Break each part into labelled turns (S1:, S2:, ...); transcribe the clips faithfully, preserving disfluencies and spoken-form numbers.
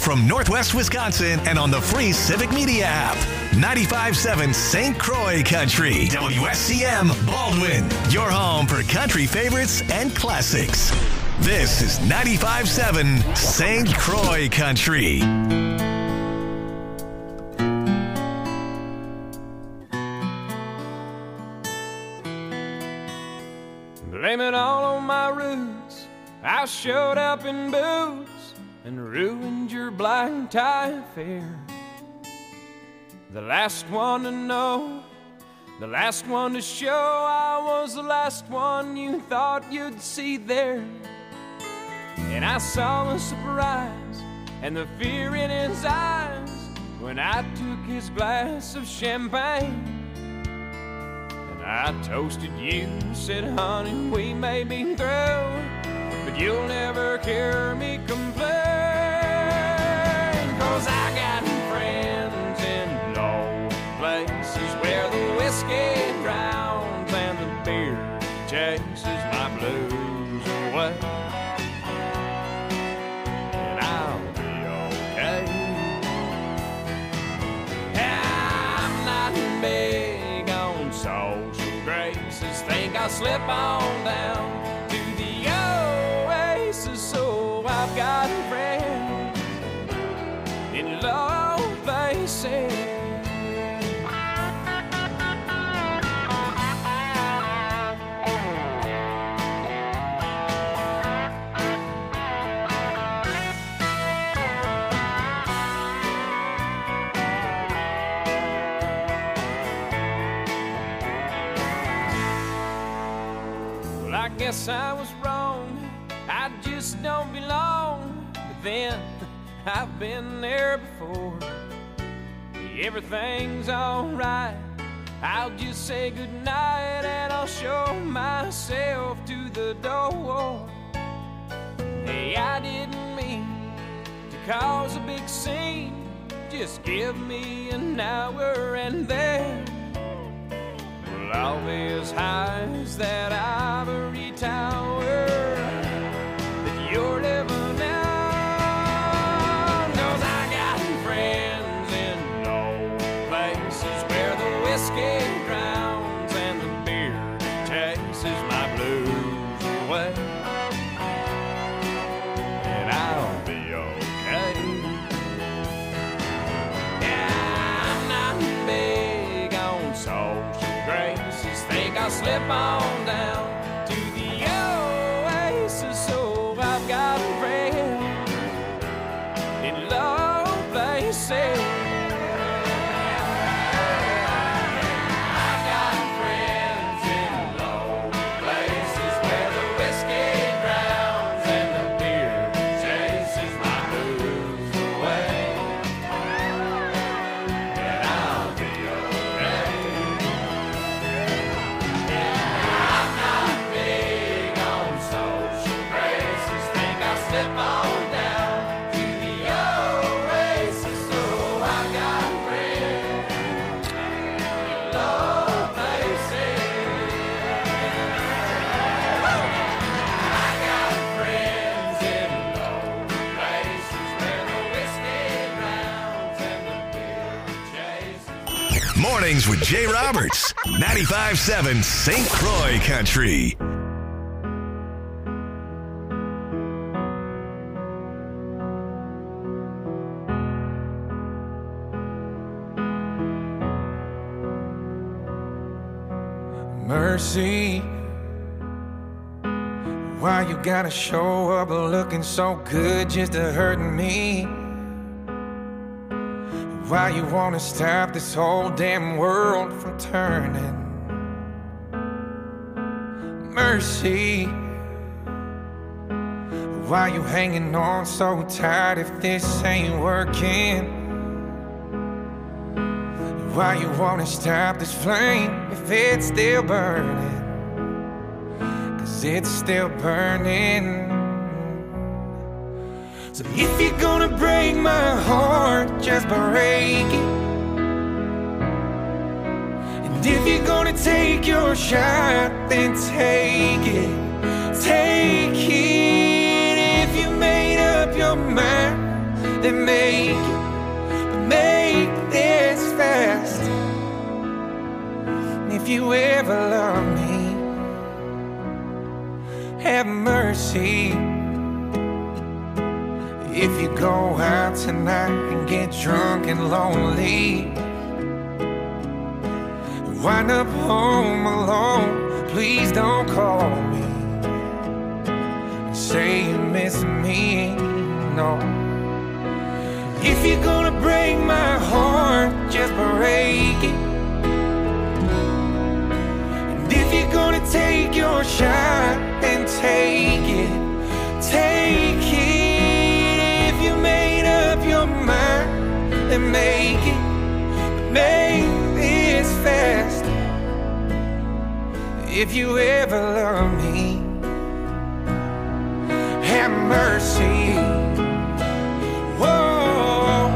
S1: from Northwest Wisconsin and on the free Civic Media app. ninety-five point seven Saint Croix Country. W S C M Baldwin. Your home for country favorites and classics. This is ninety-five point seven Saint Croix Country.
S2: Blame it all on my roots. I showed up in boots and ruined your black tie affair. The last one to know, the last one to show, I was the last one you thought you'd see there. And I saw the surprise and the fear in his eyes when I took his glass of champagne. I toasted you, said, honey, we may be through, but you'll never hear me complain. Cause I got friends in low places where the whiskey drowns and the beer chases my blues away. And I'll be okay. I'm not big on social graces, think I'll slip on down to the oasis. So I've got friends in low places. I guess I was wrong, I just don't belong. But then, I've been there before. Everything's alright, I'll just say goodnight and I'll show myself to the door. Hey, I didn't mean to cause a big scene, just give me an hour and then I'll be as high as that ivory tower that you're living on. Cause I got friends in low places where the whiskey drowns and the beer chases my blues away. And I'll be okay. Yeah, I'm not big on social graces, think I'll slip on down to the oasis. So I've got friends in low places. I've got friends in low places where the whiskey drowns and the beer chases my blues away. And I'll be okay. Slip on down to the oasis. So I got friends in low places. I got friends in low places where the whiskey drowns and the beer chases.
S1: Mornings with Jay Roberts. ninety-five point seven Saint Croix Country.
S3: Mercy, why you gotta show up looking so good just to hurt me? Why you wanna stop this whole damn world from turning? Mercy, why you hanging on so tight if this ain't working? Why you wanna stop this flame if it's still burning? Cause it's still burning. So if you're gonna break my heart, just break it. And if you're gonna take your shot, then take it. Take it. If you made up your mind, then make if you ever love me, have mercy. If you go out tonight and get drunk and lonely, wind up home alone, please don't call me and say you miss me, no. If you're gonna break my heart, just break it. And if you're gonna take your shot, then take it, take it. If you made up your mind, then make it, but make this fast. If you ever love me, have mercy. Whoa,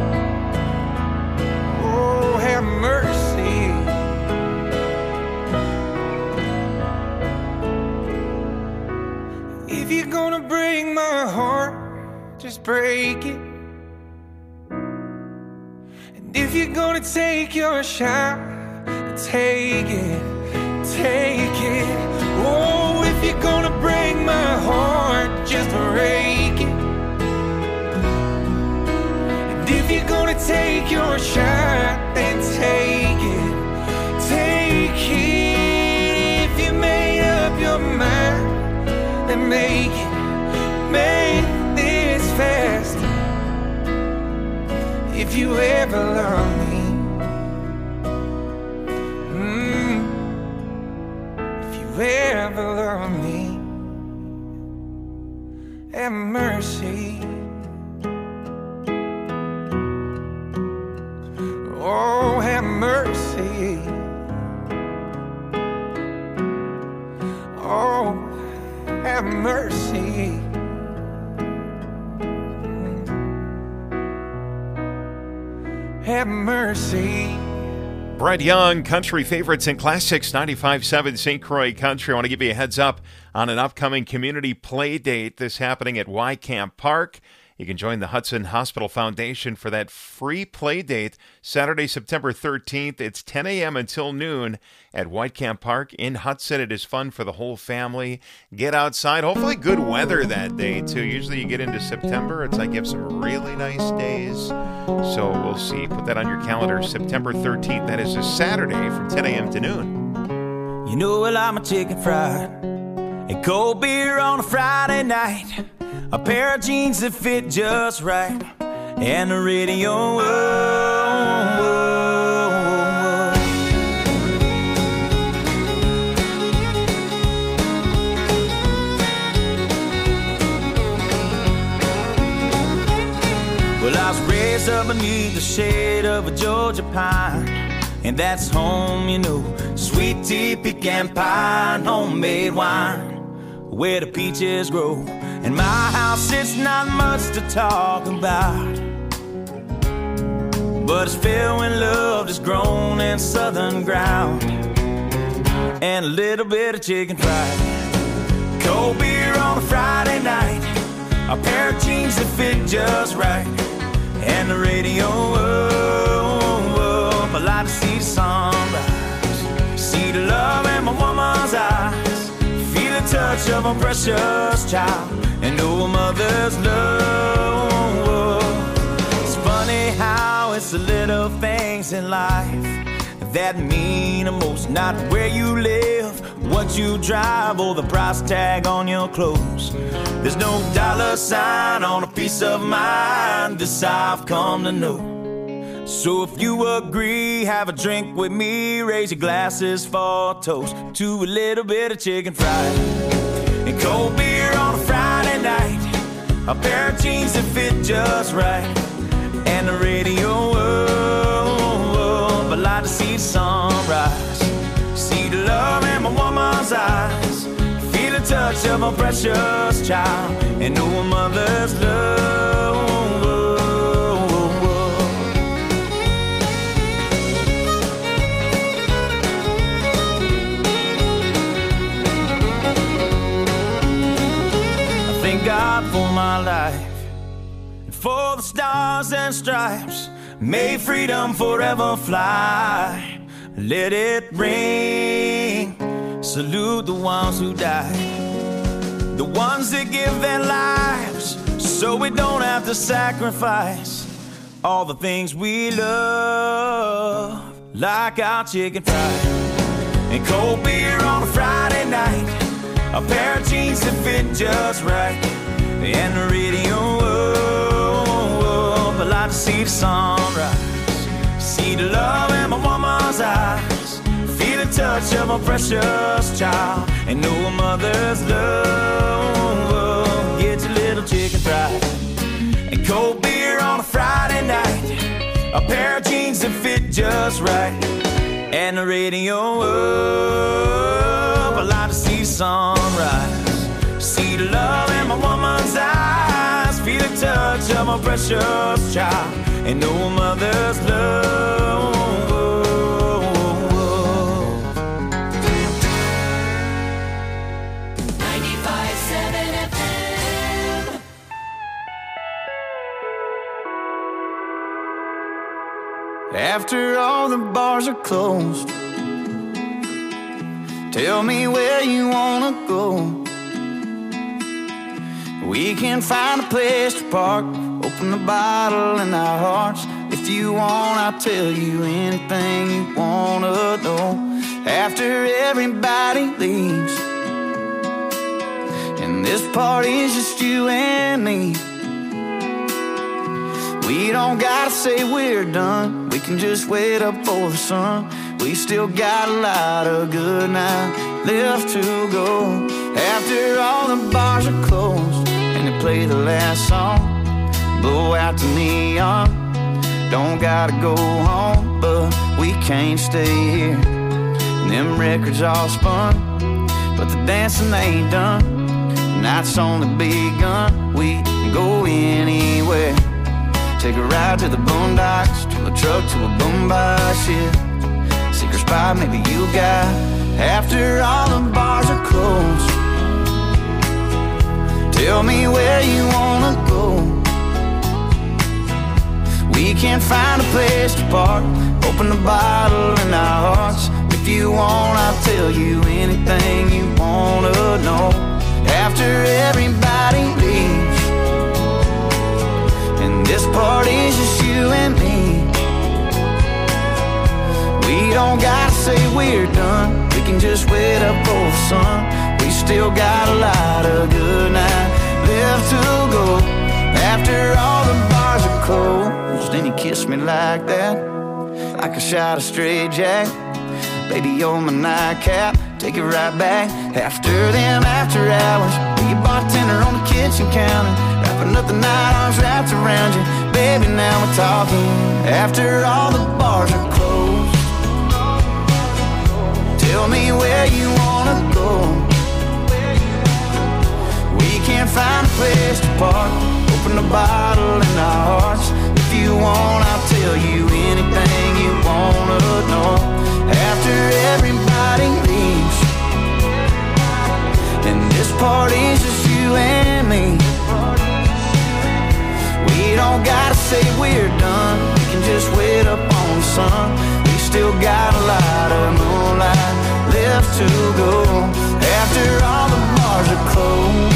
S3: oh, have mercy. If you're gonna break my heart, just break it. And if you're gonna take your shot, take it, take it. Oh, if you're gonna break my heart, just break it. And if you're gonna take your shot, then take it, take it. If you made up your mind, then make it, make this fast. If you ever love me, mm, if you ever love me, have mercy. Oh, have mercy. Oh, have mercy. Have mercy.
S4: Brett Young, country favorites and classics, ninety-five point seven Saint Croix Country. I want to give you a heads up on an upcoming community play date. This happening at Wycamp Park. You can join the Hudson Hospital Foundation for that free play date Saturday, September thirteenth. It's ten a.m. until noon at Whitecamp Park in Hudson. It is fun for the whole family. Get outside. Hopefully good weather that day, too. Usually you get into September, it's like you have some really nice days. So we'll see. Put that on your calendar, September thirteenth. That is a Saturday from ten a.m. to noon.
S5: You know I like my chicken fried and cold beer on a Friday night. A pair of jeans that fit just right, and the radio. Whoa, whoa, whoa. Well, I was raised up beneath the shade of a Georgia pine, and that's home, you know. Sweet tea, pecan pie, and homemade wine, where the peaches grow. In my house, it's not much to talk about, but it's filled when love is grown in southern ground, and a little bit of chicken fried, cold beer on a Friday night, a pair of jeans that fit just right, and the radio up. I like to see the sunrise, see the love in my woman's eyes, feel the touch of a precious child, and know a mother's love. It's funny how it's the little things in life that mean the most. Not where you live, what you drive, or the price tag on your clothes. There's no dollar sign on a piece of mind, this I've come to know. So if you agree, have a drink with me, raise your glasses for a toast to a little bit of chicken fried and cold beer on a Friday night, a pair of jeans that fit just right, and the radio up. I like to see the sunrise, see the love in my woman's eyes, feel the touch of a precious child, and know a mother's love. God for my life, and for the stars and stripes, may freedom forever fly, let it ring. Salute the ones who died, the ones that give their lives so we don't have to sacrifice all the things we love, like our chicken fried and cold beer on a Friday night, a pair of jeans that fit just right, and the radio up. I like to see the sunrise, see the love in my woman's eyes, feel the touch of my precious child, and know a mother's love. Get your little chicken fried and cold beer on a Friday night, a pair of jeans that fit just right, and the radio up. I like to see the sunrise, see the love in my woman's eyes, feel the touch of my precious child, and know a mother's love.
S3: ninety-five seven F M.
S5: After all the bars are closed, tell me where you wanna go. We can find a place to park, open the bottle in our hearts. If you want, I'll tell you anything you wanna know. After everybody leaves, and this party's just you and me, we don't gotta say we're done, we can just wait up for the sun. We still got a lot of good night left to go. After all the bars are closed and they play the last song, blow out the neon, don't gotta go home, but we can't stay here. And them records all spun, but the dancing ain't done. The night's only begun, we can go anywhere. Take a ride to the boondocks, to the truck, to a boombox, yeah. Secret spot maybe you got, after all the bars are closed. Tell me where you wanna go. We can find a place to park, open the bottle in our hearts. If you want, I'll tell you anything you wanna know. After everybody leaves, and this party's just you and me, we don't gotta say we're done, we can just wait up for the sun. We still got a lot of good night left to go. After all the bars are closed, and you kiss me like that, like a shot of straight jack. Baby, you're my nightcap, take it right back. After them after hours, be a bartender on the kitchen counter, wrapping up the night, arms wrapped around you. Baby, now we're talking. After all the bars are closed, tell me where you wanna go. We can't find a place to park, open the bottle in our hearts. If you want, I'll tell you anything you wanna know. After everybody leaves, and this party's just you and me, we don't gotta say we're done, we can just wait up on the sun. We still got a lot of moonlight left to go. After all the bars are closed,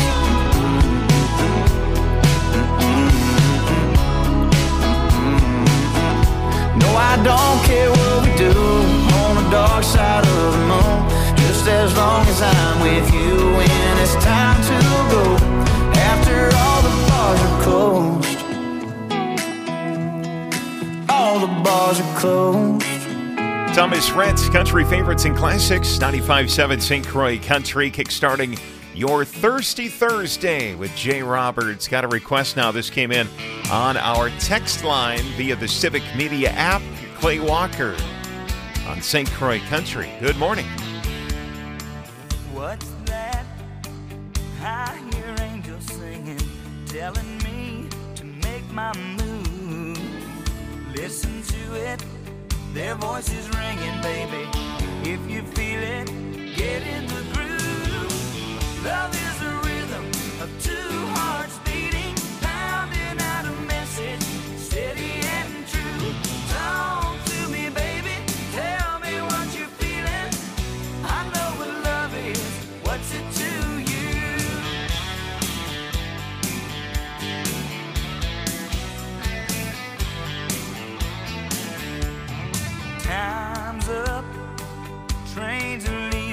S5: no, I don't care what we do on the dark side of the moon, just as long as I'm with you when it's time to go. After all the bars are closed, all the bars are closed.
S4: Thomas Rhett's Country Favorites and Classics, ninety-five point seven Saint Croix Country, kickstarting your Thirsty Thursday with Jay Roberts. Got a request now. This came in on our text line via the Civic Media app. Clay Walker on Saint Croix Country. Good morning.
S5: What's that? I hear angels singing, telling me to make my move. Listen to it, their voices ringing, baby. If you feel it, get in the groove. Love is a rhythm of two hearts beating, pounding out a message, steady and true. Talk to me, baby, tell me what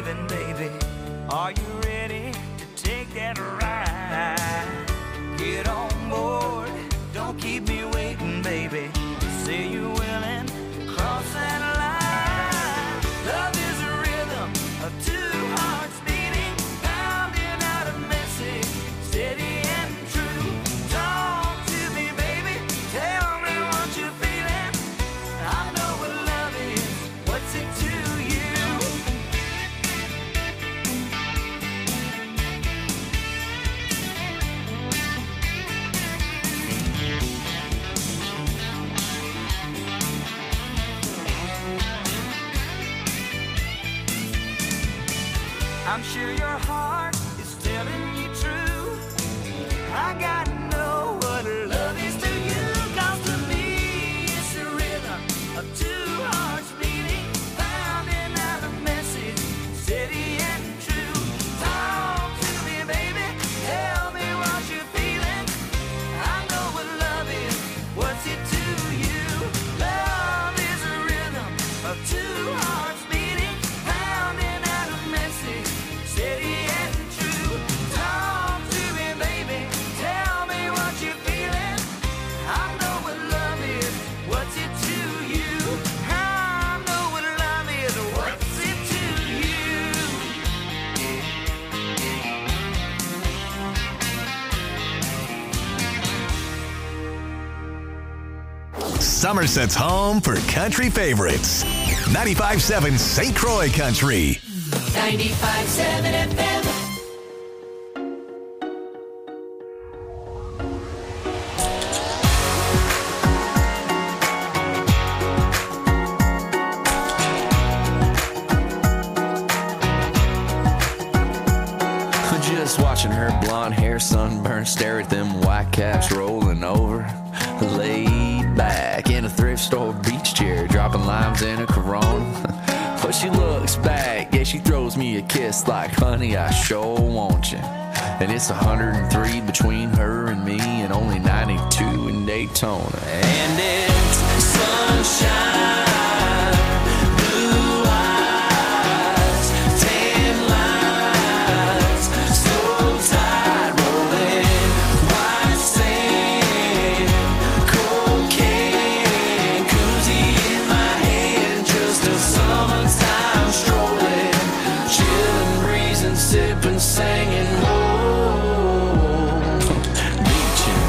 S5: living, baby. Are you ready to take that ride? Get on board, don't keep me waiting, baby. Say you're willing to cross that line. Love is a rhythm of two hearts beating, pounding out a message, steady and true. Talk to me, baby, tell me what you're feeling. I know what love is, what's it to you? I'm sure your heart is telling you true. I gotta know what love is to you. 'Cause to me it's the rhythm of two hearts beating, pounding out a message, steady and true. Talk to me, baby, tell me what you're feeling. I know what love is, what's it to you? Love is a rhythm of two hearts beating, pounding out a message, steady and true. Talk to me, baby, tell me what you're feeling. I know what love is, what's it to you? I know what love is, what's it to you?
S1: Somerset's home for country favorites. ninety-five seven Saint Croix Country.
S6: ninety-five seven F M.
S7: Just watching her blonde hair sunburn, stare at them white caps rolling over. Laid back in a thrift store beach chair, dropping limes in a Corona. But she looks back, yeah, she throws me a kiss like, honey, I sure want you. And it's one hundred three between her and me, and only ninety-two in Daytona. And it's sunshine. Singing, oh, beaching.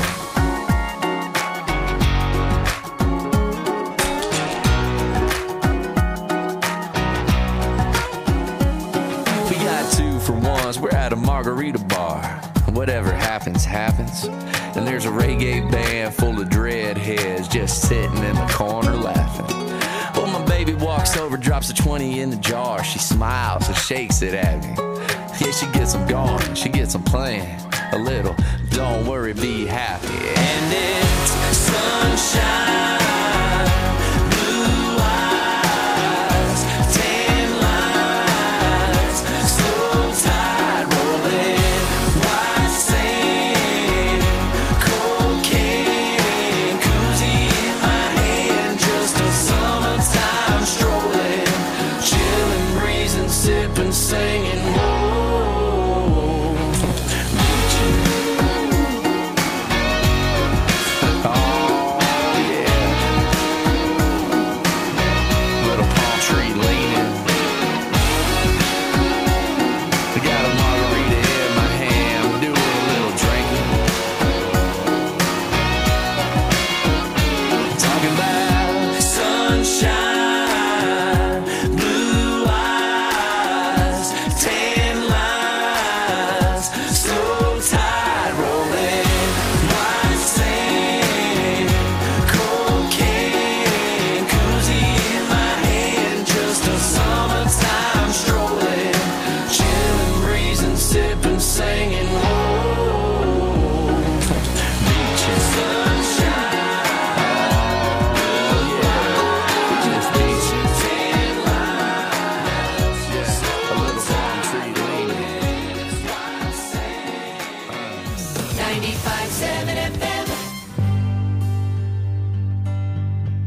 S7: We got two for ones, we're at a margarita bar. Whatever happens, happens. And there's a reggae band full of dreadheads just sitting in the corner laughing. Well, my baby walks over, drops a twenty in the jar. She smiles and shakes it at me. Yeah, she gets them going, she gets them playing a little. Don't worry, be happy. And it's sunshine, blue eyes, tan lines, slow tide rolling, white sand, cocaine, koozie in my hand, just a summertime strolling, chilling, breezing, sipping, singing.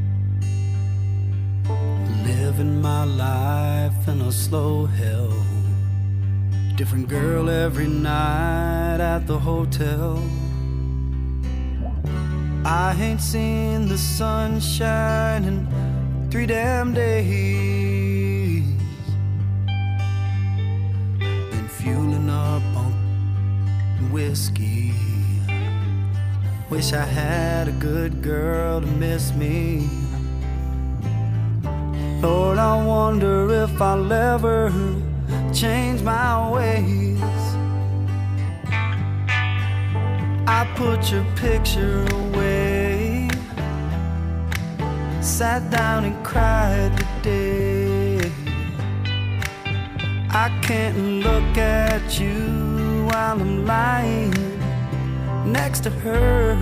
S3: Living my life in a slow hell.
S8: Different girl every night at the hotel. I ain't seen the sunshine in three damn days. Been fueling up on whiskey. Wish I had a good girl to miss me. Lord, I wonder if I'll ever change my ways. I put your picture away, sat down and cried today. I can't look at you while I'm lying next to her.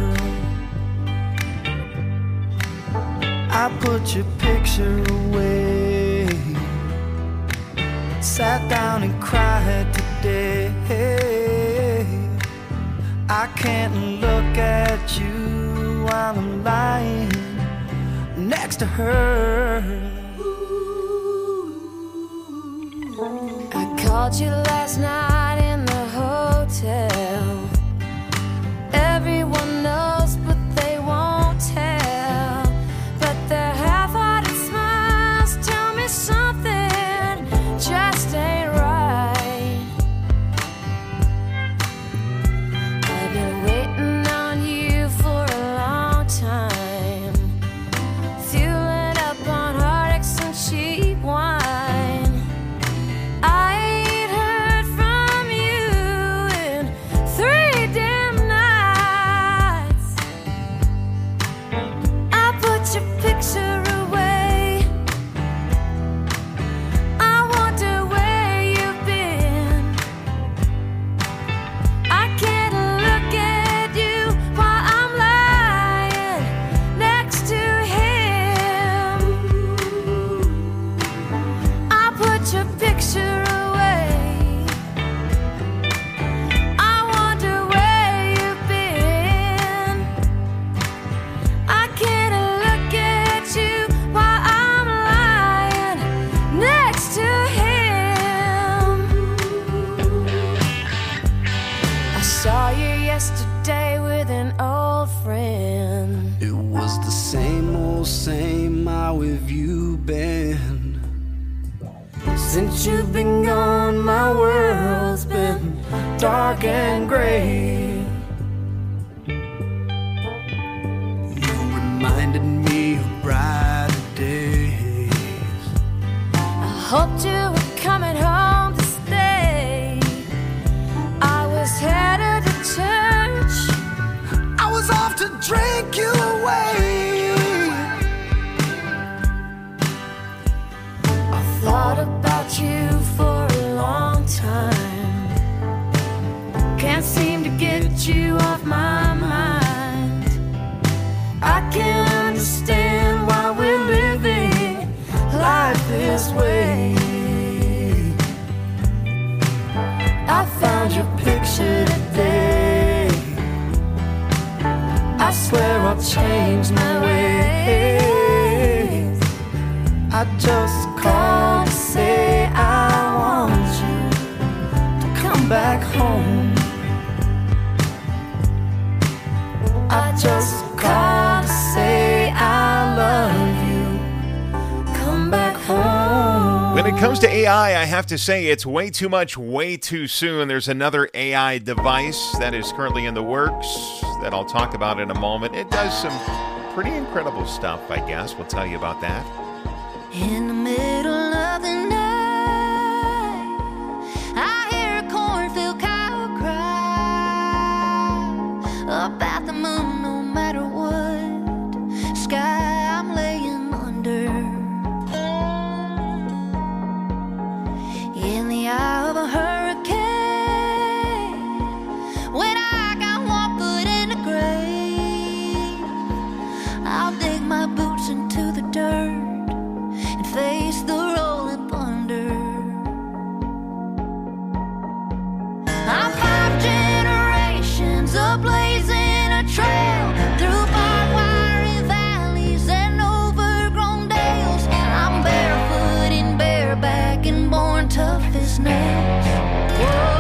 S8: I put your picture away, sat down and cried today. I can't look at you while I'm lying next to her.
S9: I called you last night in the hotel. Everyone knows, but they won't tell. But their half-hearted smiles tell me something just ain't right. I've been waiting on you for a long time, fueling up on heartaches and cheap wine. I ain't heard from you in three damn nights. I put your picture away. I wonder where you've been. I can't look at you while I'm lying next to him. I put your picture away. I wonder where you've been. I can't look at you while I'm lying next to him. I saw you yesterday with an old friend.
S8: It was the same old same. How have you been? Since you've been gone, my world's been dark and gray. You reminded me of brighter days.
S9: I hoped you were coming home to stay. I was headed to church.
S8: I was off to drink you away.
S9: I thought about you for a long time. Can't seem to get you off my mind. I can't understand why we're living life this way. I found your picture today. I swear I'll change my ways.
S8: I just called to say I want you to come back home. I just called to say I love you. Come back home.
S4: When it comes to A I, I have to say it's way too much, way too soon. There's another A I device that is currently in the works that I'll talk about in a moment. It does some pretty incredible stuff, I guess. We'll tell you about that.
S9: In the middle of the night, I hear a cornfield cow cry about the moon, no matter what sky I'm laying under. In the eye of a hurricane, when I got one foot in the grave, I'll dig my boots into the dirt and face the rolling thunder. I'm five generations of blazing a trail through barbed wire valleys and overgrown dales. I'm barefoot and bareback and born tough as nails. Whoa.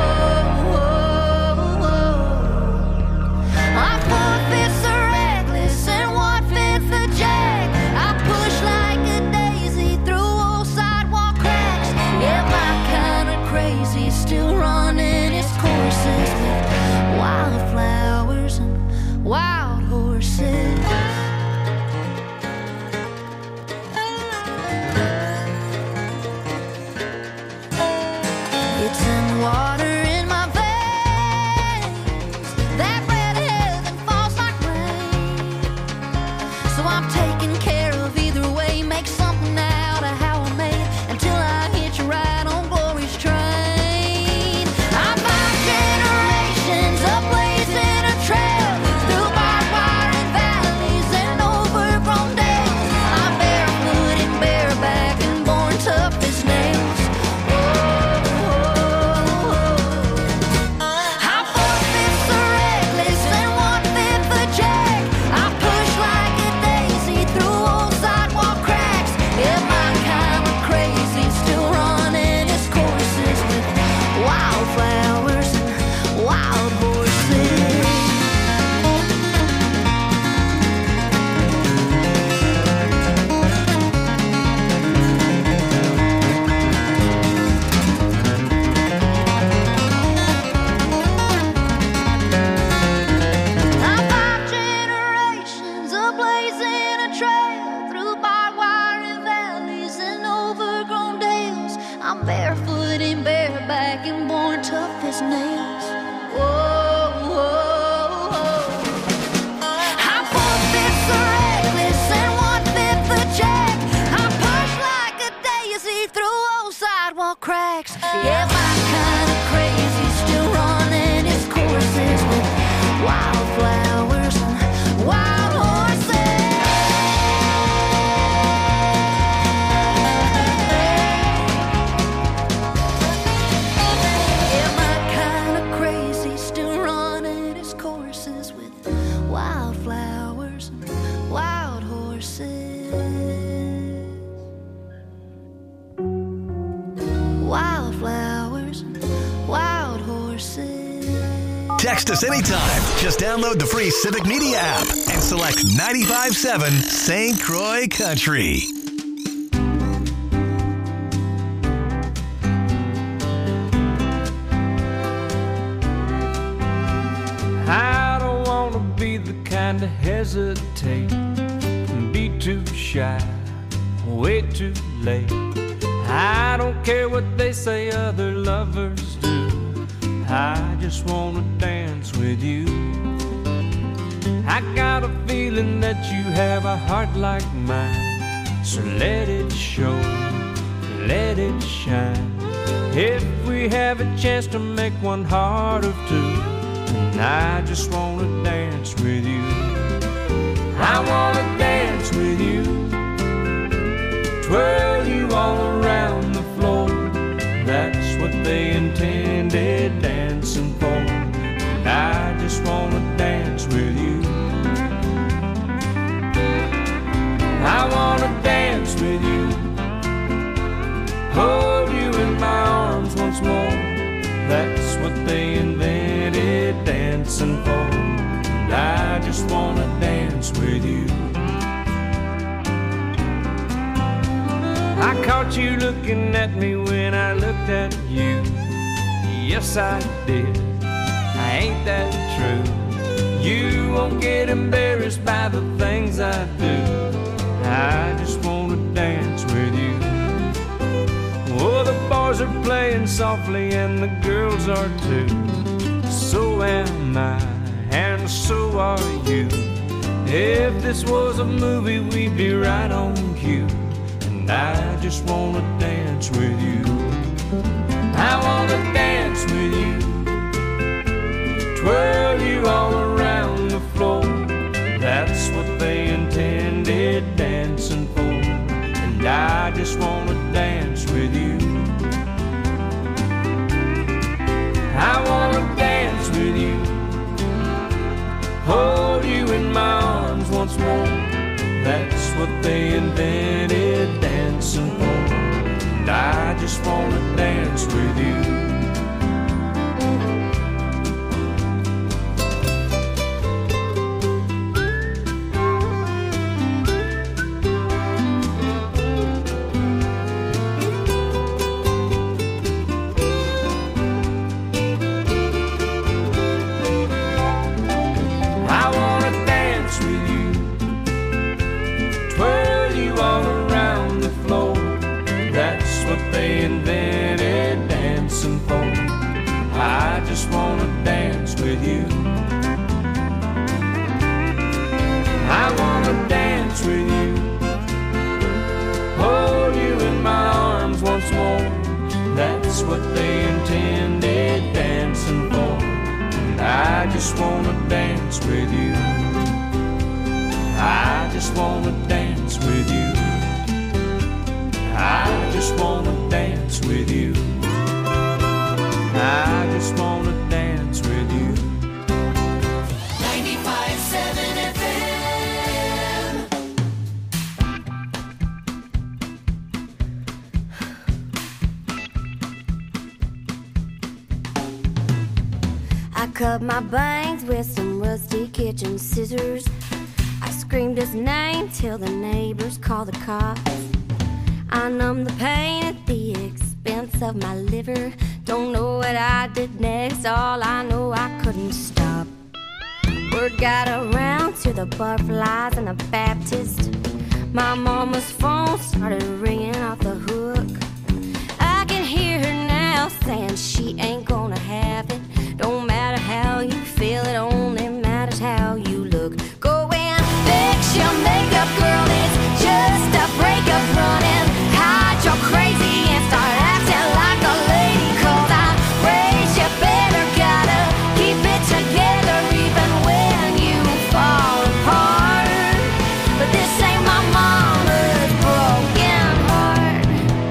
S9: crazy, still running its courses with wildflowers and wild horses. It's in the water in my veins. That red heaven falls like rain. So I'm taking care of either way. Make something out of how I made until I hit you right on glory's train. I'm five generations ablaze in a trail through barbed wire and valleys and overgrown dales. I'm barefoot and bareback and born tough as nails. I'm barefoot and bareback and born tough as nails. Whoa, whoa, whoa. I'm four-fifths the reckless and one-fifth the jack. I push like a daisy through old sidewalk cracks. Yeah, my kind of crazy, still running its courses with wildflowers and wild horses.
S1: Text us anytime. Just download the free Civic Media app and select ninety-five point seven Saint Croix Country.
S2: I don't want to be the kind to hesitate and be too shy, way too late. I don't care what they say other lovers do. I just wanna dance with you. I got a feeling that you have a heart like mine, so let it show, let it shine. If we have a chance to make one heart of two, then I just wanna dance with you. I wanna dance with you, twirl you all around the floor. That's what they intended dancing for, and I just wanna dance with you. I wanna dance with you, hold you in my arms once more. That's what they invented dancing for, and I just wanna dance with you. I caught you looking at me when I looked at you. Yes, I did. Ain't that true? You won't get embarrassed by the things I do. I just wanna dance with you. Oh, the boys are playing softly and the girls are too. So am I, and so are you. If this was a movie, we'd be right on cue. I just wanna dance with you. I wanna dance with you, twirl you all around the floor. That's what they intended dancing for, and I just wanna dance with you. I wanna dance with you, hold you in my arms once more. That's what they invented dancing for, and I just wanna dance with you.
S5: with you. I wanna dance with you, hold you in my arms once more. That's what they intended dancing for. I just wanna dance with you. I just wanna dance with you. I just wanna dance with you. I just wanna dance with you.
S6: ninety-five seven F M.
S9: I cut my bangs with some rusty kitchen scissors. I screamed his name till the neighbors called the cops. I numbed the pain at the expense of my liver. Don't know what I did next, all I know I couldn't stop. Word got around to the butterflies and the Baptist. My mama's phone started ringing off the hook. I can hear her now saying she ain't gonna have it. Don't matter how you feel, it only matters how you look. Go and fix your makeup, girl, it's just a breakup running. Hide your crazy and start acting like a lady. Cause I raised you better, gotta keep it together even when you fall apart. But this ain't my mama's broken heart.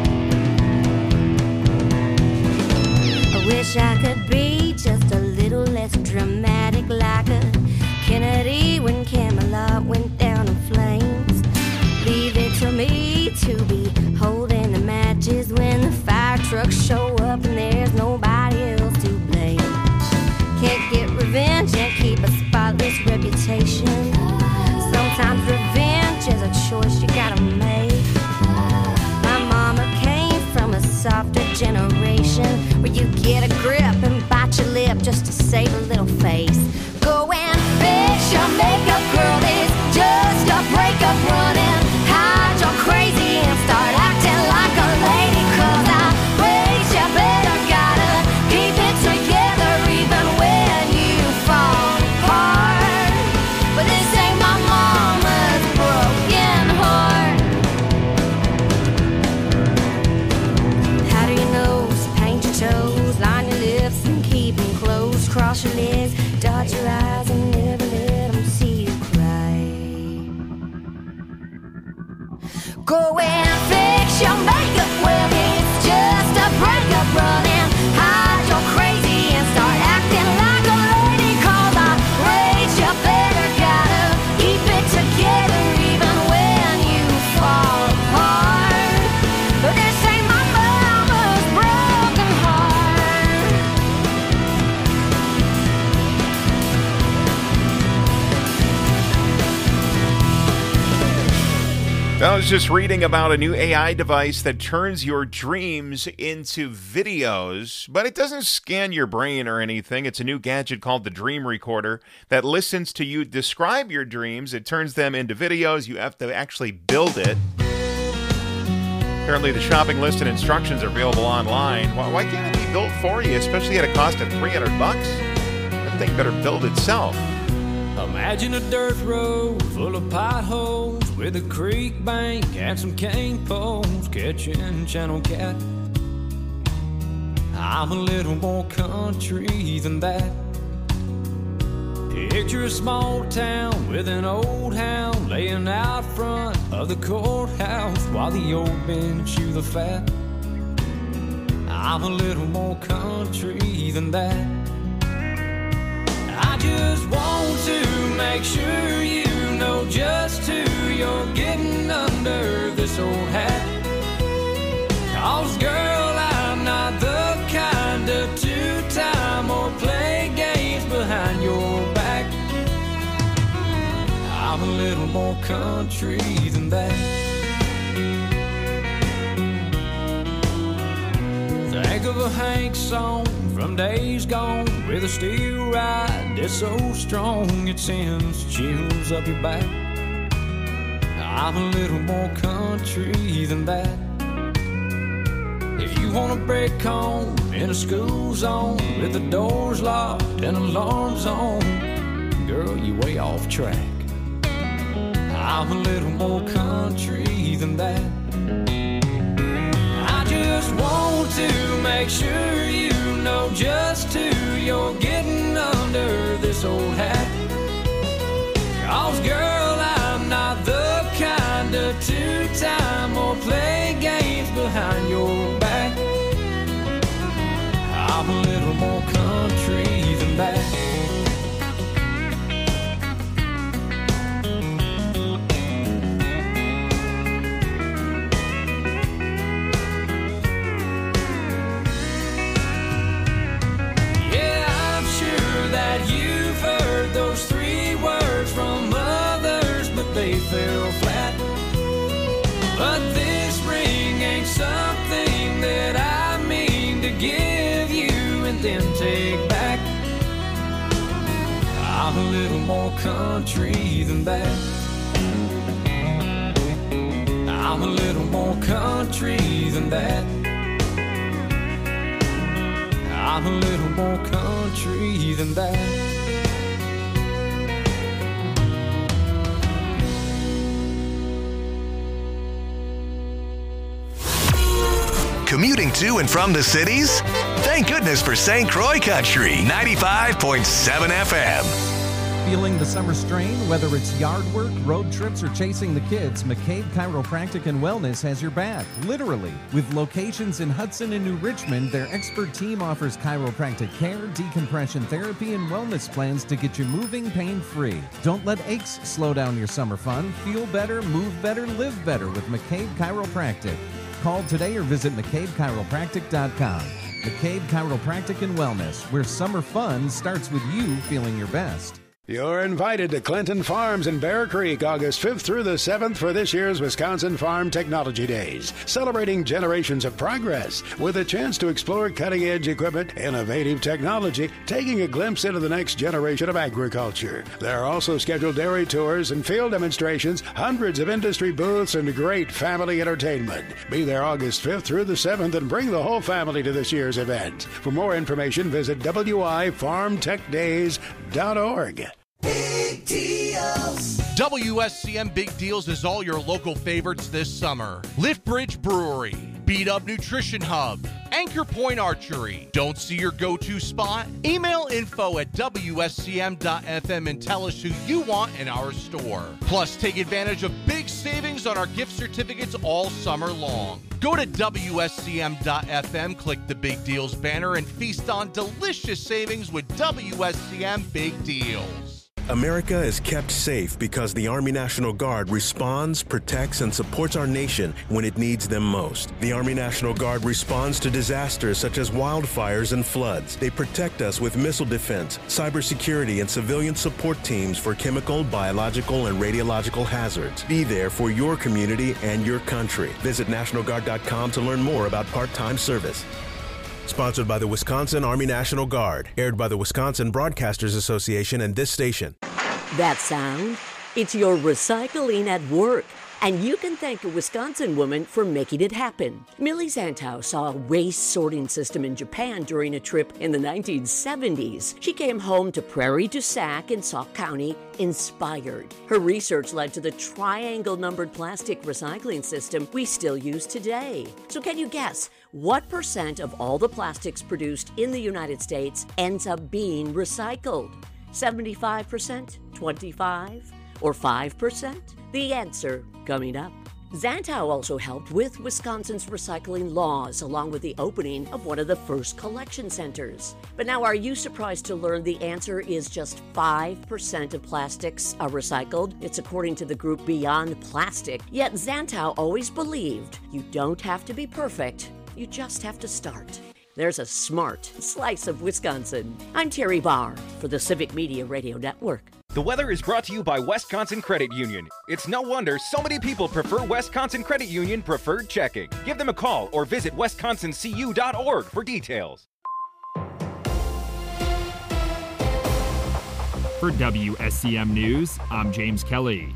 S9: I wish I could be just a little less dramatic, like a Kennedy when Camelot went down in flames. Leave it to me to be holding the matches when the fire trucks show up and there's nobody else to blame. Can't get revenge and keep a spotless reputation. Sometimes revenge is a choice you gotta make. My mama came from a softer generation where you get a grip and bite your lip just to save a little face. Go and fix your makeup, girl, it's just a breakup running. Hide your crazy and start acting like a lady. Cause I raised you better, gotta keep it together even when you fall apart. But this ain't my mama's broken heart. Powder your nose, paint your toes, line your lips and keep them closed. Cross your legs, dot your eyes and never let them see you cry. Go and fix your makeup, well it's just a breakup running. Hide your crazy and start acting like a lady. Cause I raised you better, gotta keep it together even when you fall apart. But this ain't my mama's broken heart.
S4: I was just reading about a new A I device that turns your dreams into videos, but it doesn't scan your brain or anything. It's a new gadget called the Dream Recorder that listens to you describe your dreams. It turns them into videos. You have to actually build it. Apparently, the shopping list and instructions are available online. Why, why can't it be built for you, especially at a cost of three hundred bucks? That thing better build itself.
S5: Imagine a dirt road full of potholes with a creek bank and some cane poles catching channel cat. I'm a little more country than that. Picture a small town with an old hound laying out front of the courthouse while the old men chew the fat. I'm a little more country than that. I just want to make sure you know just who you're getting under this old hat. Cause girl, I'm not the kind of two-time or play games behind your back. I'm a little more country than that. Think of a Hank song from days gone with a steel ride that's so strong it sends chills up your back. I'm a little more country than that. If you want to break home in a school zone with the doors locked and alarms on. Girl, you way off track. I'm a little more country than that. I just want to make sure you know just who you're getting under this old hat. 'Cause girl, I'm not the kind of two-time or play games behind your back. I'm a little more country than that. They fell flat, but this ring ain't something that I mean to give you and then take back. I'm a little more country than that. I'm a little more country than that. I'm a little more country than that.
S1: Commuting to and from the cities? Thank goodness for Saint Croix Country, ninety-five point seven F M.
S10: Feeling the summer strain? Whether it's yard work, road trips, or chasing the kids, McCabe Chiropractic and Wellness has your back, literally. With locations in Hudson and New Richmond, their expert team offers chiropractic care, decompression therapy, and wellness plans to get you moving pain-free. Don't let aches slow down your summer fun. Feel better, move better, live better with McCabe Chiropractic. Call today or visit McCabe Chiropractic dot com. McCabe Chiropractic and Wellness, where summer fun starts with you feeling your best.
S11: You're invited to Clinton Farms in Bear Creek, August fifth through the seventh for this year's Wisconsin Farm Technology Days, celebrating generations of progress with a chance to explore cutting-edge equipment, innovative technology, taking a glimpse into the next generation of agriculture. There are also scheduled dairy tours and field demonstrations, hundreds of industry booths, and great family entertainment. Be there August fifth through the seventh and bring the whole family to this year's event. For more information, visit W I farm tech days dot org.
S12: Big deals. W S C M Big Deals is all your local favorites this summer. Lift Bridge Brewery, Beat Up Nutrition Hub, Anchor Point Archery. Don't see your go-to spot? Email info at W S C M dot F M and tell us who you want in our store. Plus, take advantage of big savings on our gift certificates all summer long. Go to W S C M dot F M, click the Big Deals banner, and feast on delicious savings with W S C M Big Deals.
S13: America is kept safe because the Army National Guard responds, protects, and supports our nation when it needs them most. The Army National Guard responds to disasters such as wildfires and floods. They protect us with missile defense, cybersecurity, and civilian support teams for chemical, biological, and radiological hazards. Be there for your community and your country. Visit National Guard dot com to learn more about part-time service. Sponsored by the Wisconsin Army National Guard. Aired by the Wisconsin Broadcasters Association and this station.
S14: That sound? It's your recycling at work. And you can thank a Wisconsin woman for making it happen. Millie Zantow saw a waste sorting system in Japan during a trip in the nineteen seventies. She came home to Prairie du Sac in Sauk County inspired. Her research led to the triangle-numbered plastic recycling system we still use today. So can you guess what percent of all the plastics produced in the United States ends up being recycled? seventy-five percent? twenty-five? Or five percent? The answer coming up. Zantow also helped with Wisconsin's recycling laws, along with the opening of one of the first collection centers. But now, are you surprised to learn the answer is just five percent of plastics are recycled? It's according to the group Beyond Plastic. Yet Zantow always believed you don't have to be perfect, you just have to start. There's a smart slice of Wisconsin. I'm Terry Barr for the Civic Media Radio Network.
S15: The weather is brought to you by Wisconsin Credit Union. It's no wonder so many people prefer Wisconsin Credit Union Preferred Checking. Give them a call or visit wisconsin c u dot org for details.
S16: For W S C M News, I'm James Kelly.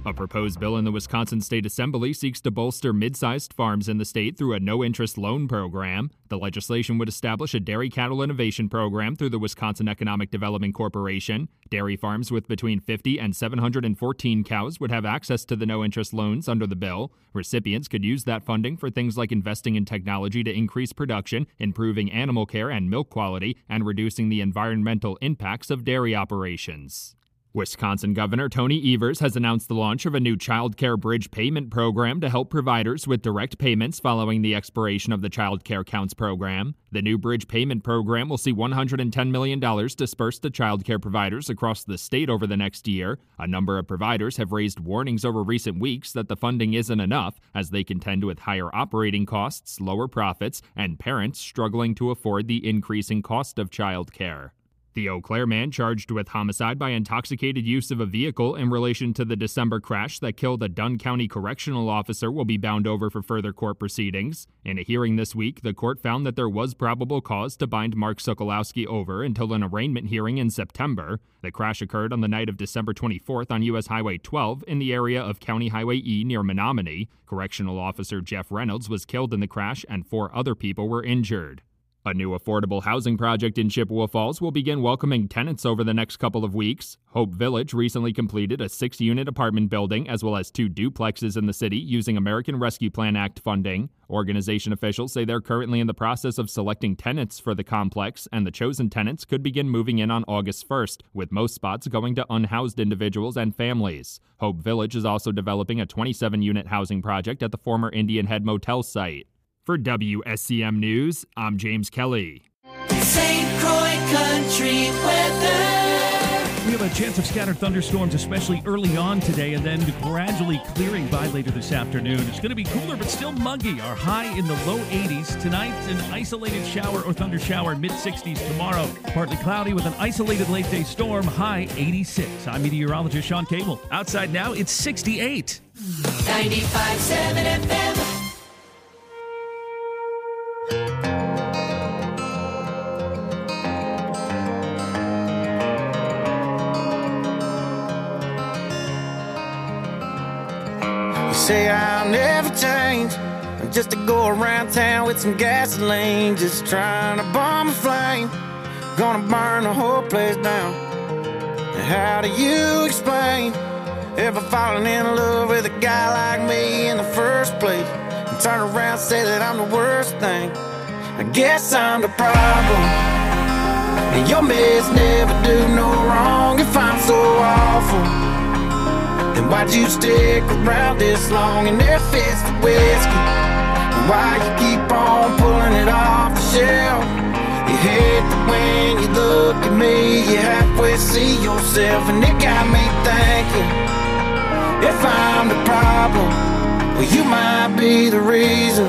S16: A proposed bill in the Wisconsin State Assembly seeks to bolster mid-sized farms in the state through a no-interest loan program. The legislation would establish a dairy cattle innovation program through the Wisconsin Economic Development Corporation. Dairy farms with between fifty and seven hundred fourteen cows would have access to the no-interest loans under the bill. Recipients could use that funding for things like investing in technology to increase production, improving animal care and milk quality, and reducing the environmental impacts of dairy operations. Wisconsin Governor Tony Evers has announced the launch of a new child care bridge payment program to help providers with direct payments following the expiration of the Child Care Counts program. The new bridge payment program will see one hundred ten million dollars dispersed to child care providers across the state over the next year. A number of providers have raised warnings over recent weeks that the funding isn't enough, as they contend with higher operating costs, lower profits, and parents struggling to afford the increasing cost of child care. The Eau Claire man charged with homicide by intoxicated use of a vehicle in relation to the December crash that killed a Dunn County correctional officer will be bound over for further court proceedings. In a hearing this week, the court found that there was probable cause to bind Mark Sokolowski over until an arraignment hearing in September. The crash occurred on the night of December twenty-fourth on U S Highway twelve in the area of County Highway E near Menominee. Correctional officer Jeff Reynolds was killed in the crash and four other people were injured. A new affordable housing project in Chippewa Falls will begin welcoming tenants over the next couple of weeks. Hope Village recently completed a six-unit apartment building as well as two duplexes in the city using American Rescue Plan Act funding. Organization officials say they're currently in the process of selecting tenants for the complex, and the chosen tenants could begin moving in on August first, with most spots going to unhoused individuals and families. Hope Village is also developing a twenty-seven-unit housing project at the former Indian Head Motel site. For W S C M News, I'm James Kelly.
S6: Saint Croix Country weather.
S17: We have a chance of scattered thunderstorms, especially early on today, and then gradually clearing by later this afternoon. It's going to be cooler, but still muggy. Our high in the low eighties. Tonight, an isolated shower or thunder shower, mid sixties tomorrow. Partly cloudy with an isolated late-day storm, high eighty-six. I'm meteorologist Sean Cable. Outside now, it's sixty-eight.
S6: ninety-five point seven F M.
S5: Say I'll never change, just to go around town with some gasoline, just trying to bomb a flame, gonna burn the whole place down. And how do you explain ever falling in love with a guy like me in the first place, and turn around and say that I'm the worst thing? I guess I'm the problem, and your mess never do no wrong. If I'm so awful, then why'd you stick around this long and if it's the whiskey? And why you keep on pulling it off the shelf? You hate that when you look at me, you halfway see yourself, and it got me thinking, if I'm the problem, well, you might be the reason.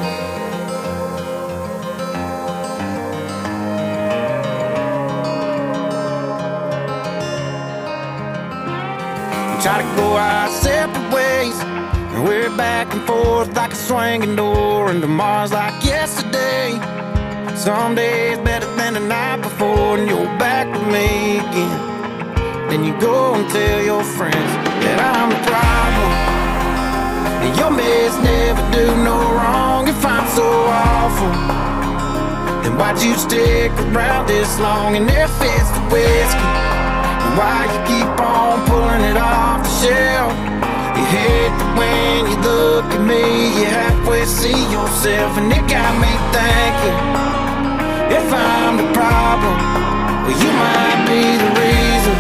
S5: Try to go our separate ways, and we're back and forth like a swinging door, and tomorrow's like yesterday. Some days better than the night before, and you're back with me again. Then you go and tell your friends that I'm the problem, and your mess never do no wrong. If I'm so awful, then why'd you stick around this long? And if it's the whiskey, why you keep on pulling it off the shelf? You hate that when you look at me, you halfway see yourself, and it got me thinking, if I'm the problem, well, you might be the reason.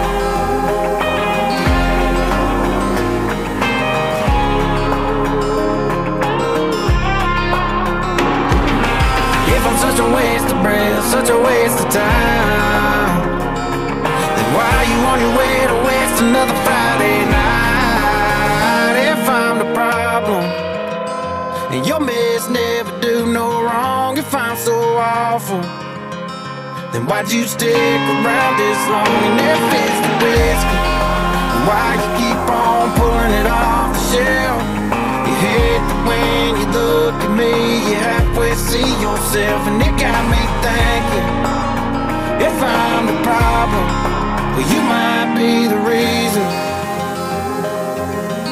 S5: If I'm such a waste of breath, such a waste of time, why you on your way to waste another Friday night? If I'm the problem, and your mess never do no wrong. If I'm so awful, then why'd you stick around this long? And if it's the whiskey, why you keep on pulling it off the shelf? You hate that when you look at me, you halfway see yourself, and it got me thinking, if I'm the problem, well, you might be the reason.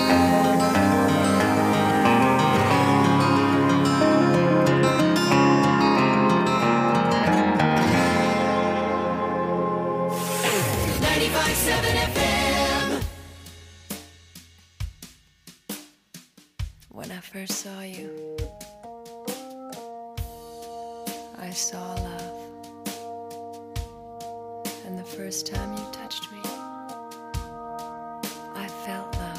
S9: first saw you, I saw love. And the first time you touched me, I felt love.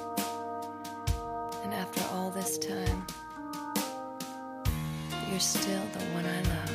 S9: And after all this time, you're still the one I love.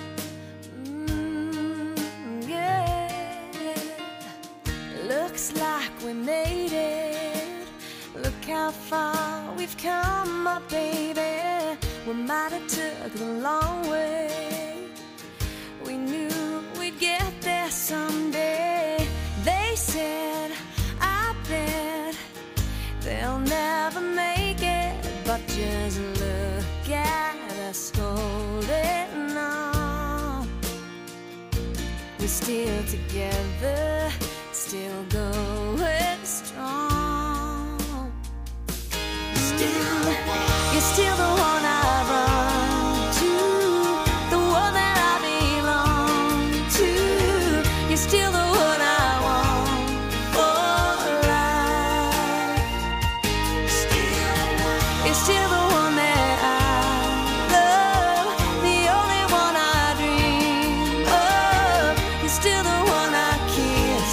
S9: Mm, yeah. Looks like we made it. Look how far we've come, my baby. We might have took the long way. We knew we'd get there someday. They said, I bet they'll never make it. But just look at us holding on. We're still together, still going strong. Still, you're still the one I run to, the one that I belong to. You're still the one I want for life. Still, you're still the one that I love, the only one I dream of. You're still the one I kiss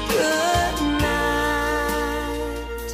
S9: goodnight.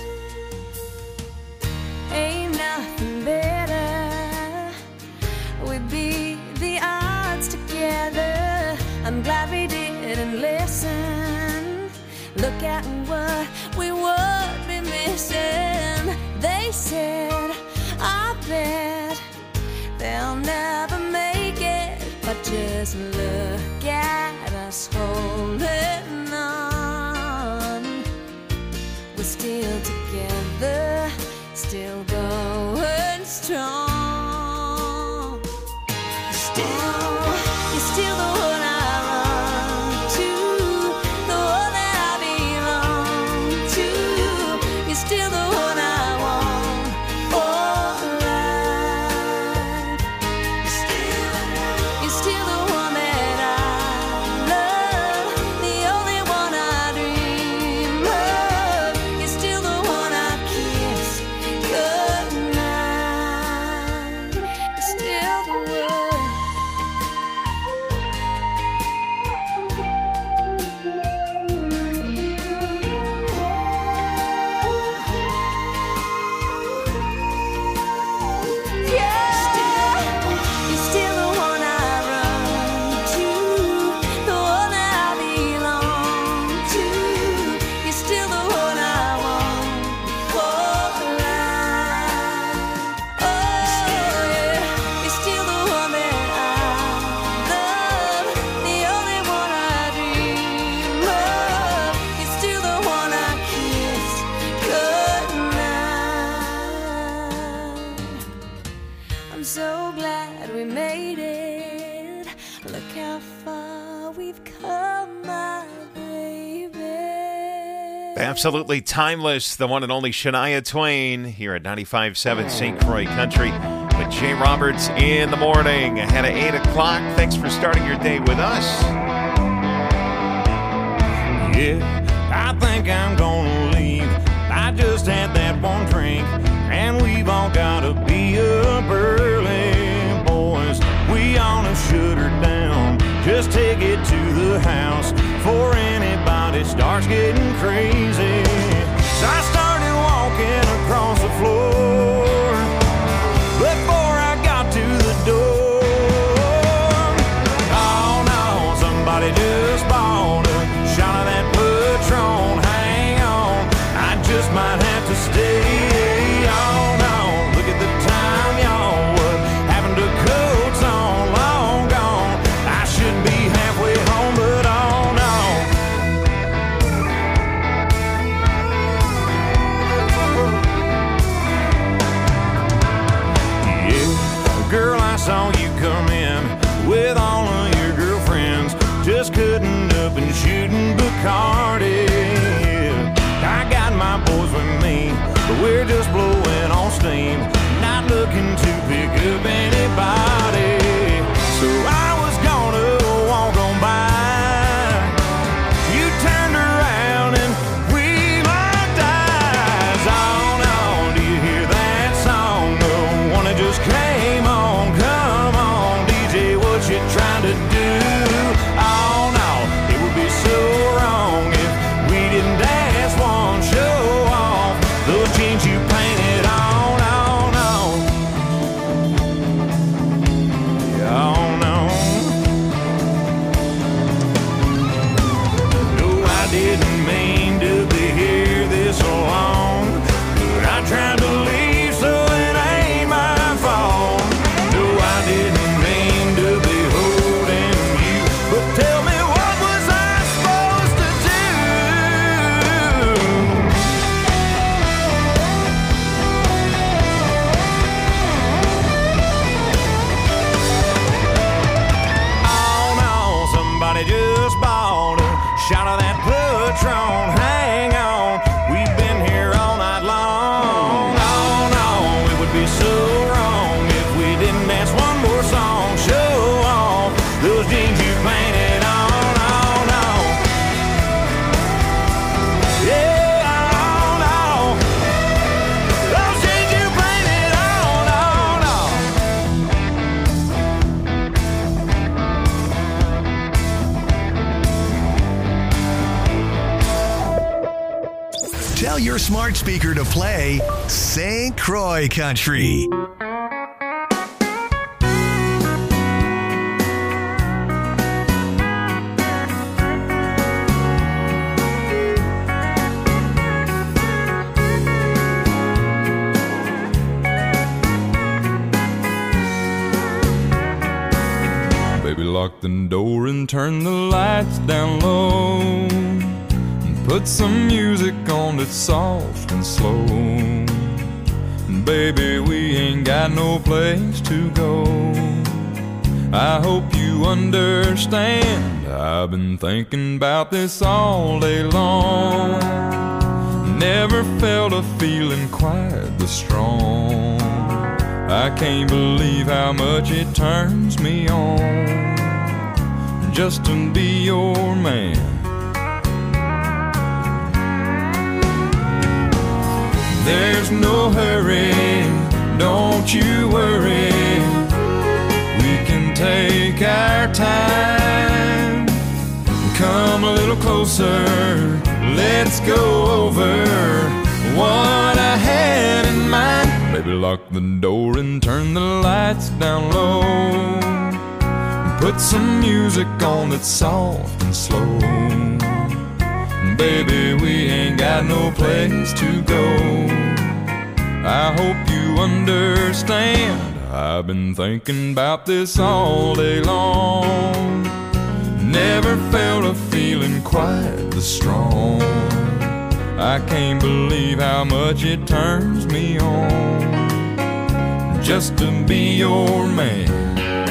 S9: Ain't nothing better. We beat the odds together. I'm glad we didn't listen. Look at what we would be missing. They said, I bet they'll never make it. But just look at us holding on. We're still together, still going strong. Still, you're still the one I run to, the one that I belong to. You're still the one I want for life. Still, you're still the one that I love, the only one I dream of. You're still the one I kiss goodnight. You're still the one. Yeah, you're still the one I run to, the one that I belong to. You're still the one I want for life. Oh yeah, you're still the one that I love, the only one I dream of. You're still the one I kiss goodnight. I'm so glad we made it. Look how far we've come, my baby.
S4: Absolutely timeless, the one and only Shania Twain here at ninety-five point seven Saint Croix Country with Jay Roberts in the morning ahead of eight o'clock. Thanks for starting your day with us.
S5: Yeah, I think I'm gonna leave. I just had that one drink, and we've all gotta be up early, boys. We ought to shut her down. Just take it to the house before anybody starts getting crazy. So I started walking across the floor before I got to the door. Oh no, somebody just bought a shot of that Patron. Hang on, I just might have to stay. Oh no, look at the time, y'all. What happened to coats on? Long gone. I should be halfway home, but oh no. Yeah, girl, I saw you come in with all of your girlfriends, just cutting up and shooting Bacardi. I got my boys with me, but we're just blowing on steam, not looking to pick up anybody. So I was gonna walk on by. You turned around and we locked eyes. Oh no, do you hear that song? to do. Oh no, it would be so wrong if we didn't dance one show off those jeans you painted on, on, on. Yeah, on, on. No, I didn't mean to be here this long, but I tried to leave, so it ain't my fault. No, I didn't mean to be holding you, but tell me, what was I supposed to do? Oh no, somebody just bought a shot of that Patron. Hang on, we've been here all night long. Oh no, it would be so wrong if we didn't dance one more song. Show off those jeans you painted on, on, on. Yeah, on, on. Those jeans you painted on, on, on.
S1: Tell your smart speaker to play Saint Croix Country.
S18: Baby, lock the door and turn the lights down low, and put some music on that's soft and slow. And baby, we ain't got no place to go. I hope you understand, I've been thinking about this all day long. Never felt a feeling quite this strong. I can't believe how much it turns me on just to be your man. There's no hurry, don't you worry. We can take our time. Come a little closer, let's go over what I had in mind. Baby, lock the door and turn the lights down low, and put some music on that's soft and slow. Baby, we ain't got no place to go. I hope you understand, I've been thinking about this all day long. Never felt a feeling quite this strong. I can't believe how much it turns me on just to be your man.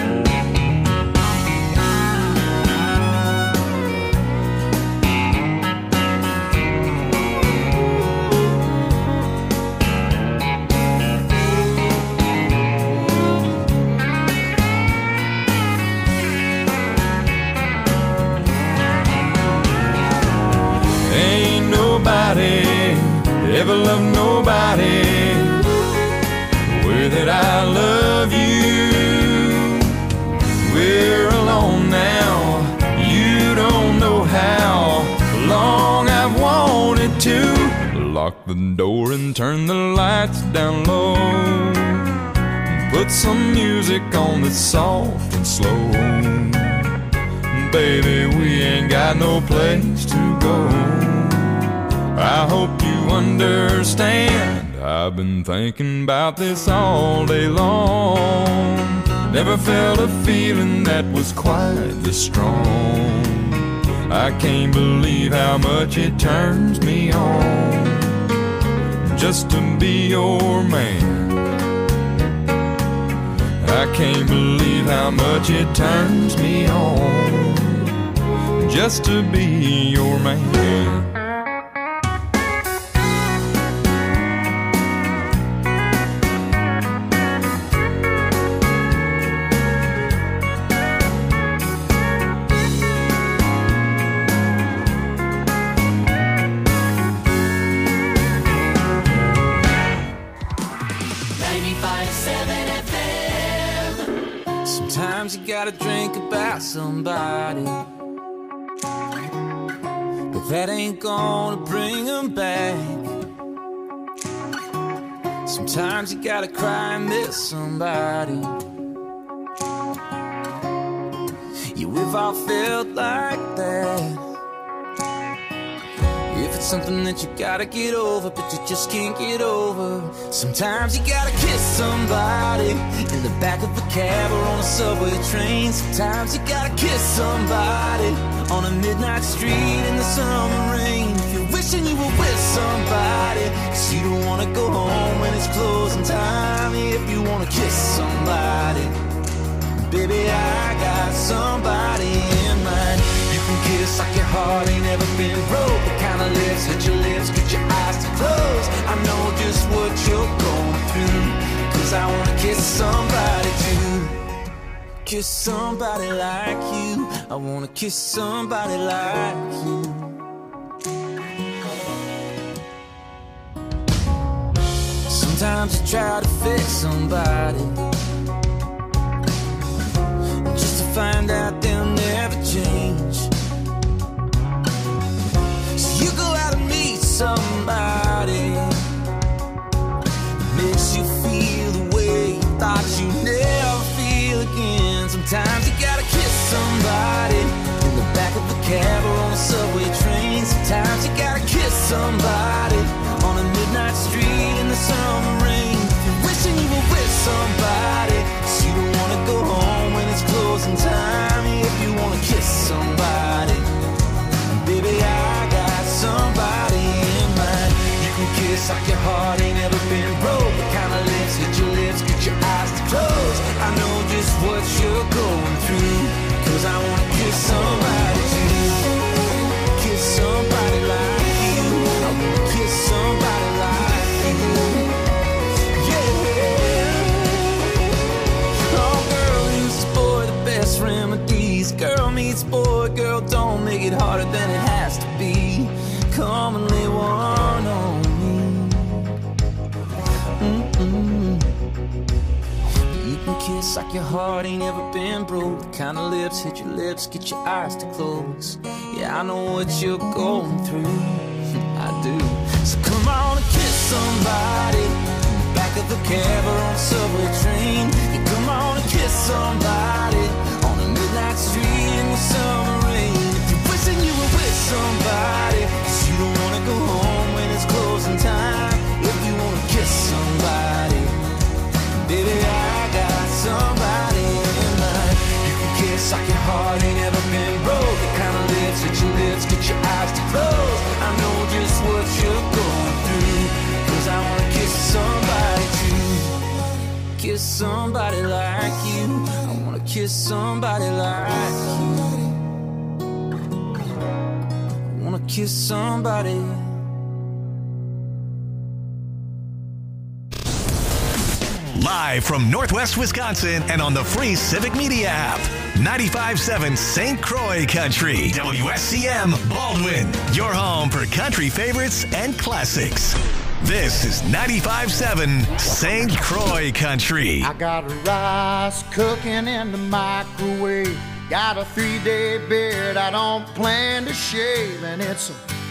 S18: Ever love nobody the way that I love you. We're alone now, you don't know how long I've wanted to. Lock the door and turn the lights down low, and put some music on that's soft and slow. Baby, we ain't got no place to go. I hope you understand, I've been thinking about this all day long. Never felt a feeling that was quite this strong. I can't believe how much it turns me on just to be your man. I can't believe how much it turns me on just to be your man.
S5: gotta drink about somebody, but that ain't gonna bring them back. Sometimes you gotta cry and miss somebody. Yeah, we've all felt like that. If it's something that you gotta get over, but you just can't get over. Sometimes you gotta kiss somebody in the back of a cab or on a subway train. Sometimes you gotta kiss somebody on a midnight street in the summer rain. If you're wishing you were with somebody, 'cause you don't wanna go home when it's closing time. If you wanna kiss somebody, baby, I got somebody in mind. You can kiss like your heart ain't ever been broke. The kind of lips that your lips get your eyes to close. I know just what you're going through, 'cause I wanna kiss somebody too. Kiss somebody like you. I wanna kiss somebody like you. Sometimes you try to fix somebody just to find out they'll never change. So you go out and meet somebody that makes you feel the way you thought you never feel again. Sometimes you gotta kiss somebody in the back of a cab or on a subway train. Sometimes you gotta kiss somebody on a midnight street in the summer rain. If you're wishing you were with somebody, 'cause you don't wanna go home when it's closing time. If you wanna kiss somebody, baby, I got somebody in mind. You can kiss like your heart ain't ever been broke. The kind of lips that your lips get your eyes to close. I know just what you're going through, 'cause I wanna kiss somebody too. Kiss somebody like you. I wanna kiss somebody like you. Yeah. Oh, girl meets boy, the best remedies. Girl meets boy, girl, don't make it harder than it has to be. Come and lay one on me. Mm-mm. You can kiss like your heart ain't ever been broke. The kind of lips hit your lips, get your eyes to close. Yeah, I know what you're going through. I do. So come on and kiss somebody in the back of a cab or on a subway train. Yeah, come on and kiss somebody on a midnight street in the summer rain. If you're wishing you were with somebody, 'cause you don't wanna go home when it's closing time. If you wanna kiss somebody, baby, I got somebody in mind. You can kiss like your heart ain't ever been broke. The kind of lips that your lips get your eyes to close. I know just what you're going through, 'cause I wanna kiss somebody too. Kiss somebody like you. I wanna kiss somebody like you. I wanna kiss somebody.
S1: Live from Northwest Wisconsin and on the free Civic Media app. ninety-five point seven Saint Croix Country. W S C M Baldwin. Your home for country favorites and classics. This is ninety-five point seven Saint Croix Country.
S19: I got rice cooking in the microwave. Got a three-day beard I don't plan to shave. And it's a